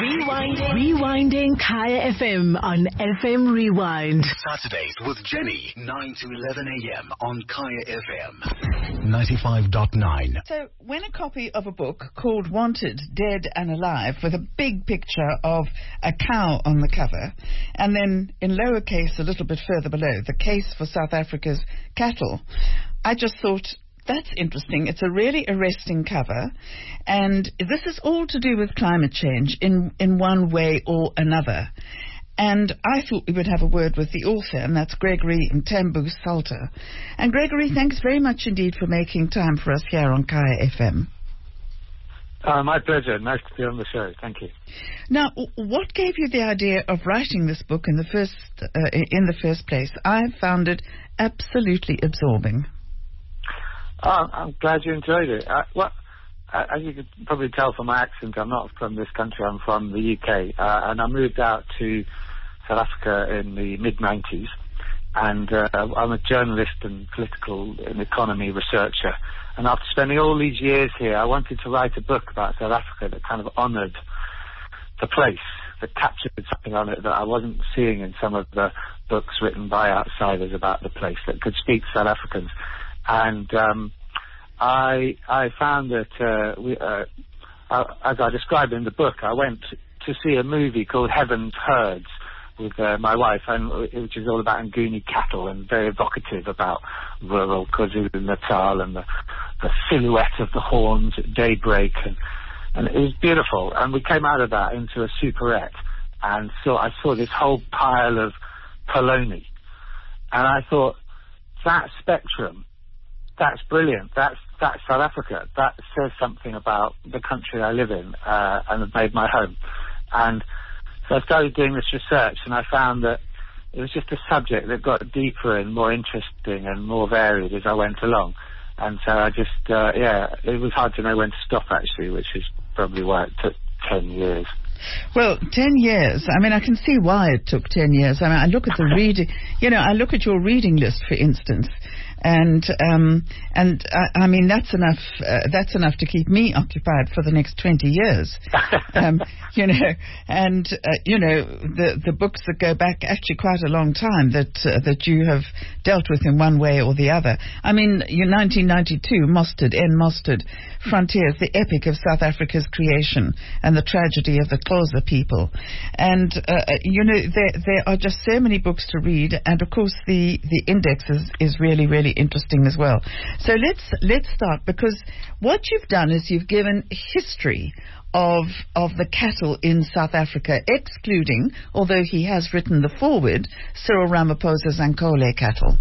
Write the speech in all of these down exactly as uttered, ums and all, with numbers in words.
Rewinding. Rewinding Kaya F M on F M Rewind. Saturdays with Jenny, nine to eleven a.m. on Kaya F M. ninety-five point nine. So, when a copy of a book called Wanted, Dead and Alive, with a big picture of a cow on the cover, and then in lowercase a little bit further below, the case for South Africa's cattle, I just thought, that's interesting. It's a really arresting cover, and this is all to do with climate change in, in one way or another. And I thought we would have a word with the author, and that's Gregory Mthembu Salter. And Gregory, thanks very much indeed for making time for us here on Kaya F M. Uh, my pleasure. Nice to be on the show. Thank you. Now, what gave you the idea of writing this book in the first uh, in the first place? I found it absolutely absorbing. Oh, I'm glad you enjoyed it. I, well, as you could probably tell from my accent, I'm not from this country. I'm from the U K, uh, and I moved out to South Africa in the mid nineties. And uh, I'm a journalist and political and economy researcher. And after spending all these years here, I wanted to write a book about South Africa that kind of honoured the place, that captured something on it that I wasn't seeing in some of the books written by outsiders about the place, that could speak to South Africans. And um, I I found that, uh, we, uh, uh, as I described in the book, I went to see a movie called Heaven's Herds with uh, my wife, and which is all about Nguni cattle and very evocative about rural KwaZulu-Natal and the, the silhouette of the horns at daybreak, and, and it was beautiful. And we came out of that into a superette, and so I saw this whole pile of polony, and I thought, that spectrum, that's brilliant. That's that's South Africa. That says something about the country I live in uh, and have made my home. And so I started doing this research, and I found that it was just a subject that got deeper and more interesting and more varied as I went along. And so I just, uh, yeah, it was hard to know when to stop, actually, which is probably why it took ten years. Well, ten years. I mean, I can see why it took ten years. I mean, I look at the reading, you know, I look at your reading list, for instance, and um, and I, I mean, that's enough. Uh, that's enough to keep me occupied for the next twenty years. um, you know, and uh, you know, the the books that go back actually quite a long time that uh, that you have dealt with in one way or the other. I mean, your nineteen ninety-two, Mostert, N. Mostert, Frontiers, the epic of South Africa's creation and the tragedy of the Xhosa people. And, uh, you know, there there are just so many books to read, and of course the, the index is, is really, really interesting as well. So let's let's start, because what you've done is you've given history of of the cattle in South Africa, excluding, although he has written the foreword, Cyril Ramaphosa's Ankole cattle.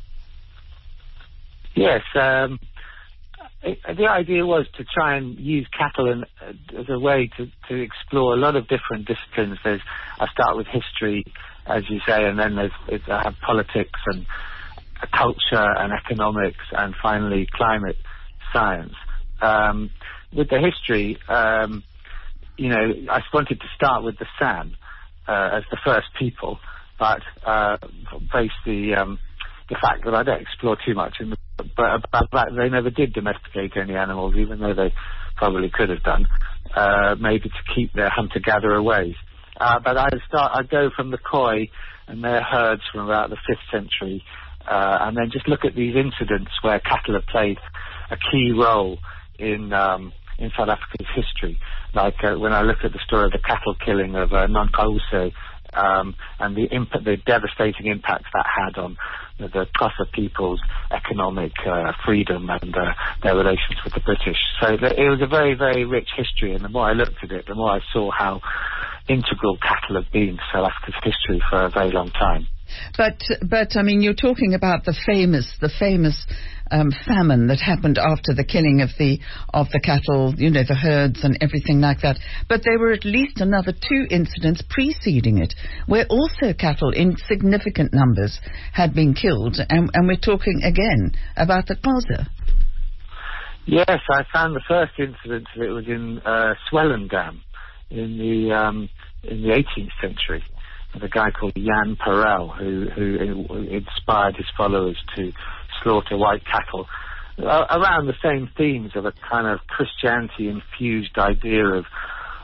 Yes, um, the idea was to try and use cattle in, uh, as a way to, to explore a lot of different disciplines. There's, I start with history, as you say, and then there's, it's, I have politics and uh, culture and economics, and finally climate science. Um, with the history, um, you know, I wanted to start with the San uh, as the first people, but uh, face the um, the fact that I don't explore too much in the but about that they never did domesticate any animals, even though they probably could have done, uh, maybe to keep their hunter-gatherer ways. Uh, but I start, I go from the Khoi and their herds from about the fifth century, uh, and then just look at these incidents where cattle have played a key role in um, in South Africa's history. Like uh, when I look at the story of the cattle killing of uh, Nonkawuse, Um, and the imp- the devastating impact that had on the, the Xhosa people's economic uh, freedom and uh, their relations with the British. So th- it was a very, very rich history, and the more I looked at it, the more I saw how integral cattle have been to South Africa's history for a very long time. But, but I mean, you're talking about the famous, the famous um, famine that happened after the killing of the of the cattle, you know, the herds and everything like that. But there were at least another two incidents preceding it, where also cattle in significant numbers had been killed, and, and we're talking again about the Xhosa. Yes, I found the first incident of it was in uh, Swellendam in the um, in the eighteenth century. A guy called Jan Perel, who, who inspired his followers to slaughter white cattle uh, around the same themes of a kind of Christianity-infused idea of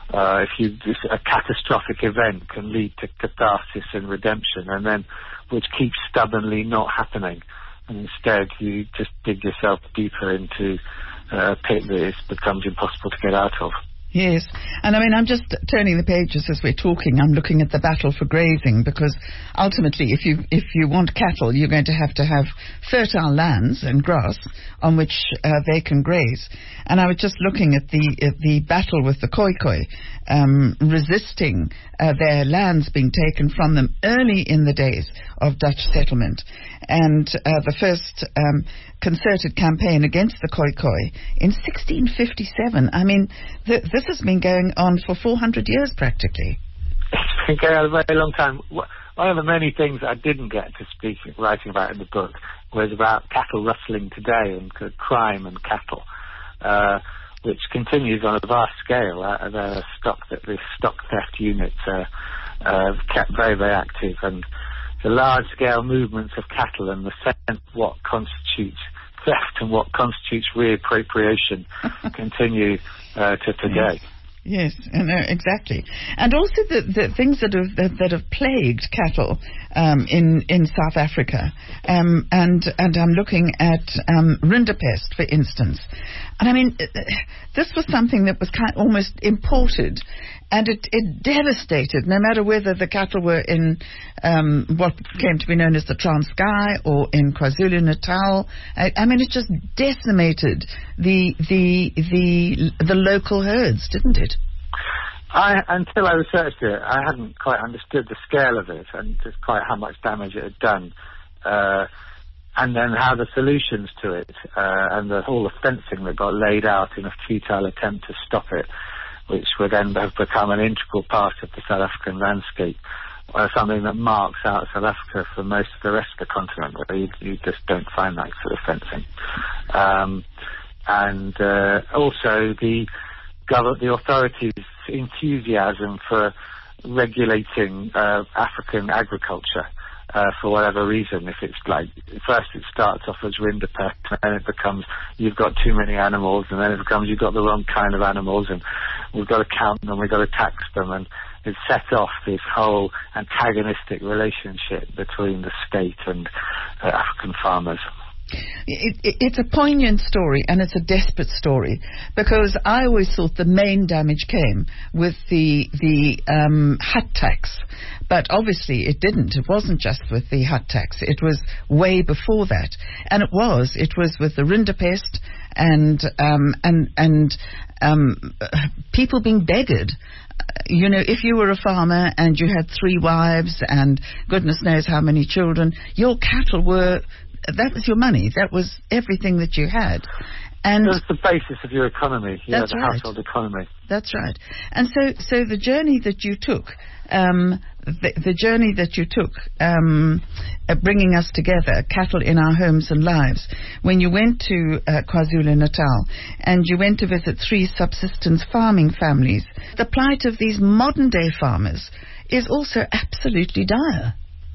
uh, if you this, a catastrophic event can lead to catharsis and redemption, and then which keeps stubbornly not happening, and instead you just dig yourself deeper into uh, a pit that it becomes impossible to get out of. Yes, and I mean, I'm just turning the pages as we're talking. I'm looking at the battle for grazing, because ultimately, if you if you want cattle, you're going to have to have fertile lands and grass on which uh, they can graze. And I was just looking at the at the battle with the Khoikhoi, um, resisting uh, their lands being taken from them early in the days of Dutch settlement, and uh, the first um, concerted campaign against the Khoikhoi in sixteen fifty-seven. I mean, th- this has been going on for four hundred years practically. It's been going on a very long time. One of the many things I didn't get to speak writing about in the book was about cattle rustling today and crime and cattle, uh, which continues on a vast scale. Uh, the stock that the stock theft units are uh, kept very, very active, and the large-scale movements of cattle and the sense of what constitutes theft and what constitutes reappropriation continue uh, to today. Yes, and, uh, exactly. And also the, the things that have that, that have plagued cattle um, in in South Africa. Um, and and I'm looking at um, rinderpest, for instance. And I mean, this was something that was kind of almost imported, and it, it devastated, no matter whether the cattle were in um, what came to be known as the Transkei or in KwaZulu-Natal. I, I mean, it just decimated the the the the local herds, didn't it? I, until I researched it, I hadn't quite understood the scale of it and just quite how much damage it had done. Uh, and then how the solutions to it uh, and the whole fencing that got laid out in a futile attempt to stop it, which would then have become an integral part of the South African landscape, uh, something that marks out South Africa from most of the rest of the continent, where you, you just don't find that sort of fencing. Um, and uh, also the government, the authorities' enthusiasm for regulating uh, African agriculture. Uh, for whatever reason, if it's like, first it starts off as rinderpest, and then it becomes you've got too many animals, and then it becomes you've got the wrong kind of animals, and we've got to count them, we've got to tax them, and it set off this whole antagonistic relationship between the state and uh, African farmers. It, it, it's a poignant story, and it's a desperate story, because I always thought the main damage came with the the um, hut tax, but obviously it didn't. It wasn't just with the hut tax. It was way before that, and it was it was with the rinderpest and um, and and um, people being beggared. You know, if you were a farmer and you had three wives and goodness knows how many children, your cattle were. That was your money. That was everything that you had. And it was the basis of your economy, yeah, that's the right. household economy. That's right. And so, so the journey that you took, um, the, the journey that you took, um, uh, bringing us together, cattle in our homes and lives, when you went to uh, KwaZulu-Natal and you went to visit three subsistence farming families, the plight of these modern-day farmers is also absolutely dire.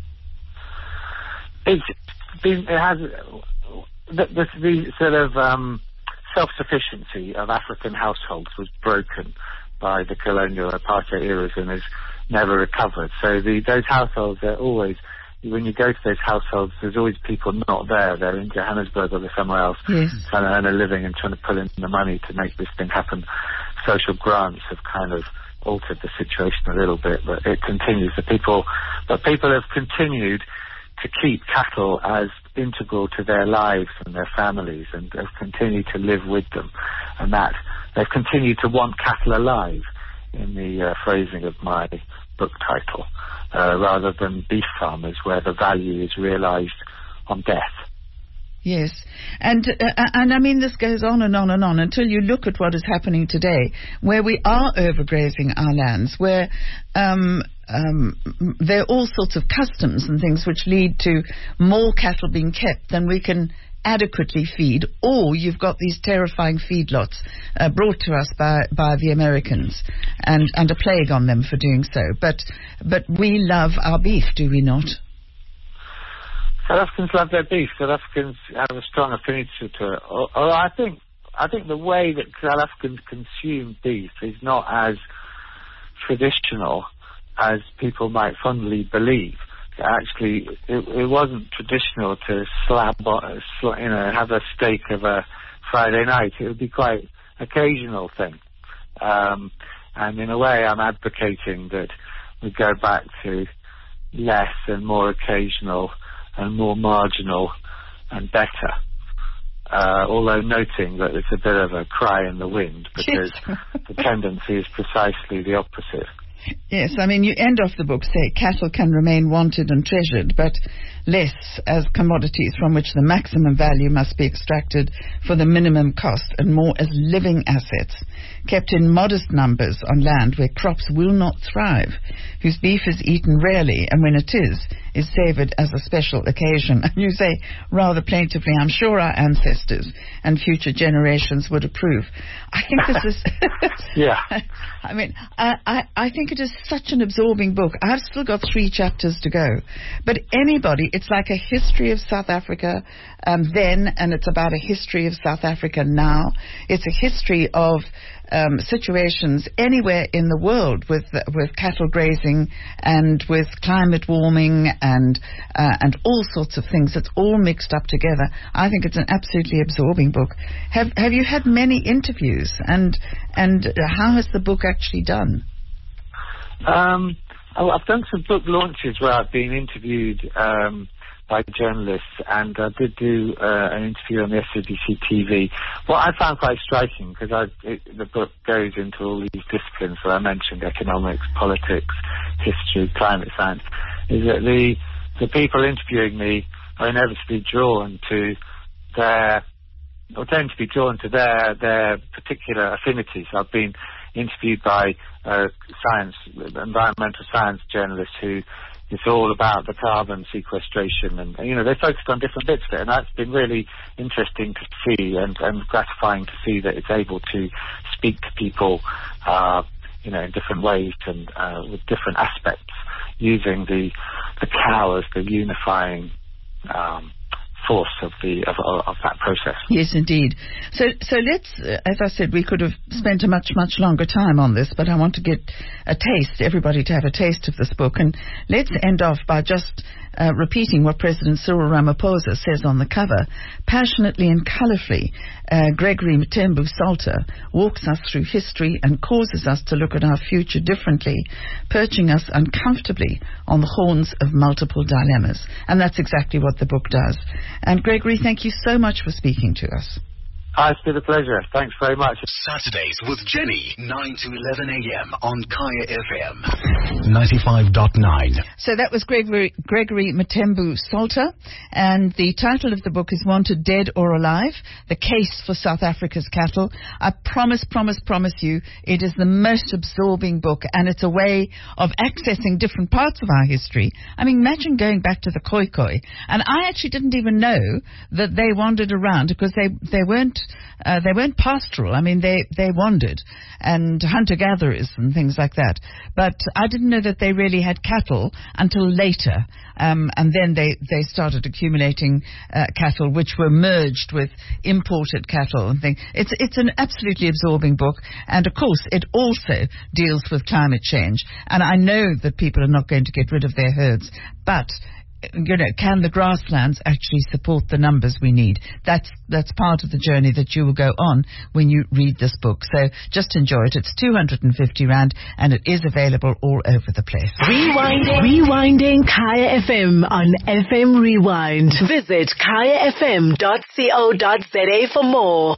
It's been, it has the, the, the sort of um, self-sufficiency of African households was broken by the colonial apartheid eras and has never recovered. So the, those households are always, when you go to those households, there's always people not there. They're in Johannesburg or they're somewhere else, yes, trying to earn a living and trying to pull in the money to make this thing happen. Social grants have kind of altered the situation a little bit, but it continues. The people, but people have continued to keep cattle as integral to their lives and their families, and have continued to live with them, and that they've continued to want cattle alive, in the uh, phrasing of my book title, uh, rather than beef farmers, where the value is realised on death. Yes, and uh, and I mean, this goes on and on and on until you look at what is happening today, where we are overgrazing our lands, where um, um, there are all sorts of customs and things which lead to more cattle being kept than we can adequately feed, or you've got these terrifying feedlots uh, brought to us by, by the Americans, and, and a plague on them for doing so. But but we love our beef, do we not? South Africans love their beef. South Africans have a strong affinity to it. Although I think I think the way that South Africans consume beef is not as traditional as people might fondly believe. Actually, it, it wasn't traditional to slab, on, you know, have a steak of a Friday night. It would be quite occasional thing. Um, and in a way, I'm advocating that we go back to less and more occasional and more marginal and better. Uh, although noting that it's a bit of a cry in the wind, because the tendency is precisely the opposite. Yes, I mean, you end off the book, say, cattle can remain wanted and treasured, but less as commodities from which the maximum value must be extracted for the minimum cost, and more as living assets, kept in modest numbers on land where crops will not thrive, whose beef is eaten rarely, and when it is, is savoured as a special occasion. And you say, rather plaintively, I'm sure our ancestors and future generations would approve. I think this is... yeah. I mean, I, I, I think it is such an absorbing book. I've still got three chapters to go. But anybody, it's like a history of South Africa um, then, and it's about a history of South Africa now. It's a history of um, situations anywhere in the world with uh, with cattle grazing and with climate warming and uh, and all sorts of things. It's all mixed up together. I think it's an absolutely absorbing book. Have Have you had many interviews, and and how has the book actually done? Um, I've done some book launches where I've been interviewed um, by journalists, and I did do uh, an interview on the S A B C T V. What I found quite striking, because the book goes into all these disciplines that I mentioned, economics, politics, history, climate science, is that the the people interviewing me are inevitably drawn to their, or tend to be drawn to their, their particular affinities. I've been interviewed by uh, science, environmental science journalists who it's all about the carbon sequestration, and you know they focused on different bits of it, and that's been really interesting to see and, and gratifying to see that it's able to speak to people, uh, you know, in different ways and uh, with different aspects, using the the cow as the unifying Um, force of the of, of that process. Yes, indeed. So, so let's, uh, as I said, we could have spent a much, much longer time on this, but I want to get a taste, everybody to have a taste of this book. And let's end off by just uh, repeating what President Cyril Ramaphosa says on the cover. Passionately and colourfully, uh, Gregory Mthembu Salter walks us through history and causes us to look at our future differently, perching us uncomfortably on the horns of multiple dilemmas. And that's exactly what the book does. And Gregory, thank you so much for speaking to us. Oh, it's been a pleasure. Thanks very much. Saturdays with Jenny, nine to eleven a.m. on Kaya F M, ninety-five point nine. So that was Gregory, Gregory Mthembu Salter, and the title of the book is Wanted Dead or Alive, The Case for South Africa's Cattle. I promise, promise, promise you, it is the most absorbing book, and it's a way of accessing different parts of our history. I mean, imagine going back to the Khoikhoi, and I actually didn't even know that they wandered around, because they, they weren't Uh, they weren't pastoral. I mean, they, they wandered, and hunter-gatherers and things like that. But I didn't know that they really had cattle until later. Um, and then they, they started accumulating uh, cattle, which were merged with imported cattle and things. It's, it's an absolutely absorbing book. And, of course, it also deals with climate change. And I know that people are not going to get rid of their herds, but you know, can the grasslands actually support the numbers we need? That's that's part of the journey that you will go on when you read this book. So just enjoy it. It's two hundred fifty rand, and it is available all over the place. Rewinding, Rewinding Kaya F M on F M Rewind. Visit kaya f m dot co dot za for more.